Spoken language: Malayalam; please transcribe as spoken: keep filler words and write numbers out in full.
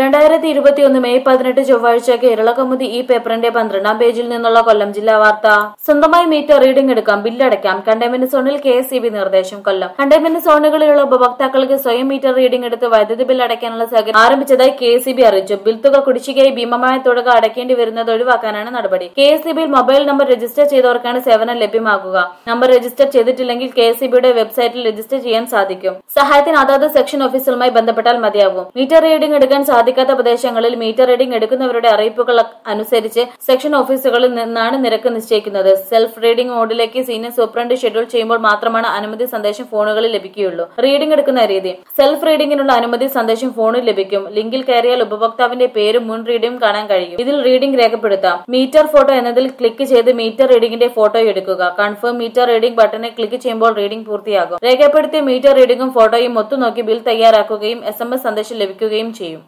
രണ്ടായിരത്തി ഇരുപത്തിയൊന്ന് മെയ് പതിനെട്ട് ചൊവ്വാഴ്ച കേരളകൗമുദി ഈ പേപ്പറിന്റെ പന്ത്രണ്ടാം പേജിൽ നിന്നുള്ള കൊല്ലം ജില്ലാ വാർത്ത. സ്വന്തമായി മീറ്റർ റീഡിംഗ് എടുക്കാം, ബില്ലടയ്ക്കാം. കണ്ടെയ്ൻമെന്റ് സോണിൽ കെ എസ് ഇ ബി നിർദ്ദേശം. കൊല്ലം കണ്ടെയ്ൻമെന്റ് സോണുകളിലുള്ള ഉപഭോക്താക്കൾക്ക് സ്വയം മീറ്റർ റീഡിംഗ് എടുത്ത് വൈദ്യുതി ബിൽ അടയ്ക്കാനുള്ള സൗകര്യം ആരംഭിച്ചതായി കെ എസ് ഇ ബി അറിയിച്ചു. ബിൽ തുക കുടിശ്ശികയായി ഭീമമായ തുക അടയ്ക്കേണ്ടി വരുന്നത് ഒഴിവാക്കാനാണ് നടപടി. കെ എസ് ഇ ബിയിൽ മൊബൈൽ നമ്പർ രജിസ്റ്റർ ചെയ്തവർക്കാണ് സേവനം ലഭ്യമാകുക. നമ്പർ രജിസ്റ്റർ ചെയ്തിട്ടില്ലെങ്കിൽ കെ എസ് ഇ ബിയുടെ വെബ്സൈറ്റിൽ രജിസ്റ്റർ ചെയ്യാൻ സാധിക്കും. സഹായത്തിന് അതാത് സെക്ഷൻ ഓഫീസുകളുമായി ബന്ധപ്പെട്ടാൽ മതിയാകും. മീറ്റർ റീഡിംഗ് എടുക്കാൻ സാധിക്കാത്ത പ്രദേശങ്ങളിൽ മീറ്റർ റീഡിംഗ് എടുക്കുന്നവരുടെ അറിയിപ്പുകൾ അനുസരിച്ച് സെക്ഷൻ ഓഫീസുകളിൽ നിന്നാണ് നിരക്ക് നിശ്ചയിക്കുന്നത്. സെൽഫ് റീഡിംഗ് മോഡിലേക്ക് സീനിയർ സൂപ്രണ്ട് ഷെഡ്യൂൾ ചെയ്യുമ്പോൾ മാത്രമാണ് അനുമതി സന്ദേശം ഫോണുകളിൽ ലഭിക്കുകയുള്ളൂ. റീഡിംഗ് എടുക്കുന്ന രീതി: സെൽഫ് റീഡിംഗിനുള്ള അനുമതി സന്ദേശം ഫോണിൽ ലഭിക്കും. ലിങ്കിൽ കയറിയാൽ ഉപഭോക്താവിന്റെ പേരും മുൻ റീഡിംഗും കാണാൻ കഴിയും. ഇതിൽ റീഡിംഗ് രേഖപ്പെടുത്താം. മീറ്റർ ഫോട്ടോ എന്നതിൽ ക്ലിക്ക് ചെയ്ത് മീറ്റർ റീഡിംഗിന്റെ ഫോട്ടോ എടുക്കുക. കൺഫേം മീറ്റർ റീഡിംഗ് ബട്ടണിൽ ക്ലിക്ക് ചെയ്യുമ്പോൾ റീഡിംഗ് പൂർത്തിയാകും. രേഖപ്പെടുത്തിയ മീറ്റർ റീഡിംഗും ഫോട്ടോയും ഒത്തുനോക്കി ബിൽ തയ്യാറാക്കുകയും എസ് എം എസ് സന്ദേശം ലഭിക്കുകയും ചെയ്യും.